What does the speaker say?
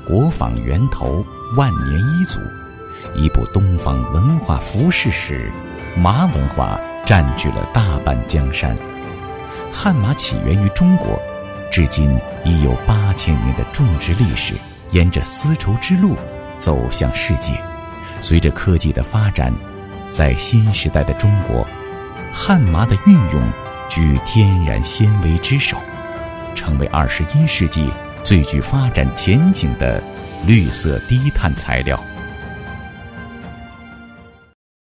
国坊源头，万年一祖，一部东方文化服饰史，麻文化占据了大半江山。汉麻起源于中国，至今已有8000年的种植历史，沿着丝绸之路走向世界。随着科技的发展，在新时代的中国，汉麻的运用居天然纤维之首，成为21世纪最具发展前景的绿色低碳材料。